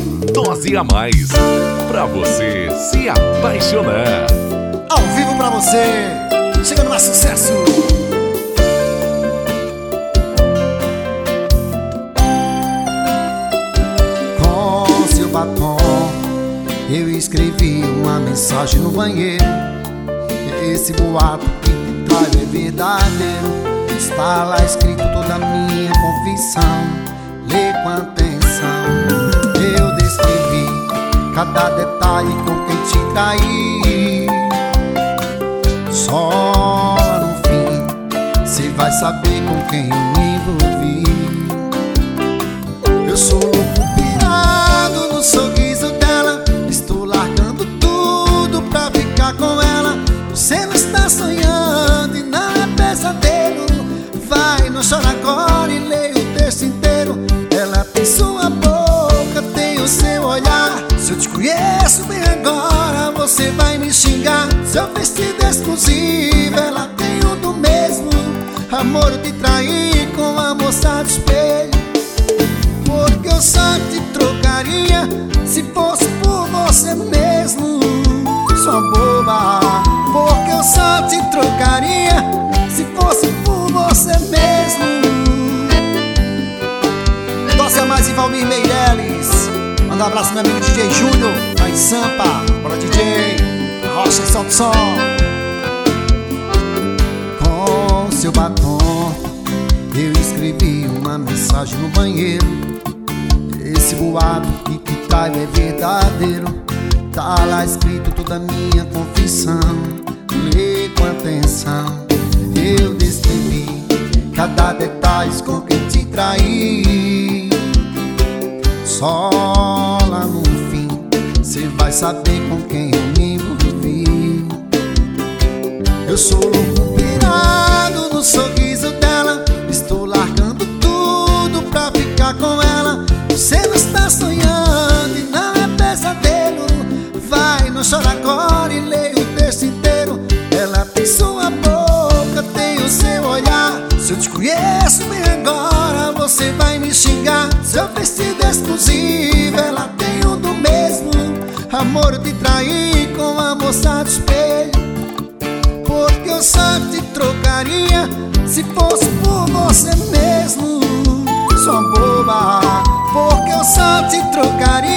Dose a mais, pra você se apaixonar. Ao vivo pra você, chegando mais sucesso. Com seu batom eu escrevi uma mensagem no banheiro. Esse boato que te trago é verdadeiro. Está lá escrito toda a minha confissão. Lê com atenção. Eu descrevi cada detalhe com quem te traí. Só no fim cê vai saber com quem eu me envolvi. Eu sou louco pirado no sorriso dela. Estou largando tudo pra ficar com ela. Você não está sonhando e não é pesadelo. Vai, não chora agora e leia o texto inteiro. Ela tem sua boca, tem o seu olhar. Se eu te conheço bem agora, você vai me xingar. Seu vestido exclusivo, ela tem o do mesmo. Amor, eu te traí com a moça do espelho. Porque eu só te trocaria se fosse por você mesmo. Sua boba. Porque eu só te trocaria se fosse por você mesmo. Dose a mais e Valmir Meirelles. Manda um abraço meu amigo DJ Júnior, lá em Sampa. Bora DJ, Rocha e solta o som. Com seu batom eu escrevi uma mensagem no banheiro. Esse boato que te traio é verdadeiro. Tá lá escrito toda a minha confissão. Lê com atenção. Eu descrevi cada detalhe com quem te traí. Só lá no fim cê vai saber com quem eu me envolvi. Eu sou louco pirado no sorriso dela. Estou largando tudo pra ficar com ela. Você não está sonhando e não é pesadelo. Vai, não chora agora e leia o texto inteiro. Ela tem sua boca, tem o seu olhar. Se eu te conheço bem agora, você vai me xingar. Seu vestido exclusivo, ela tem o do mesmo. Amor, eu te traí com a moça do espelho. Porque eu só te trocaria se fosse por você mesmo. Sua boba. Porque eu só te trocaria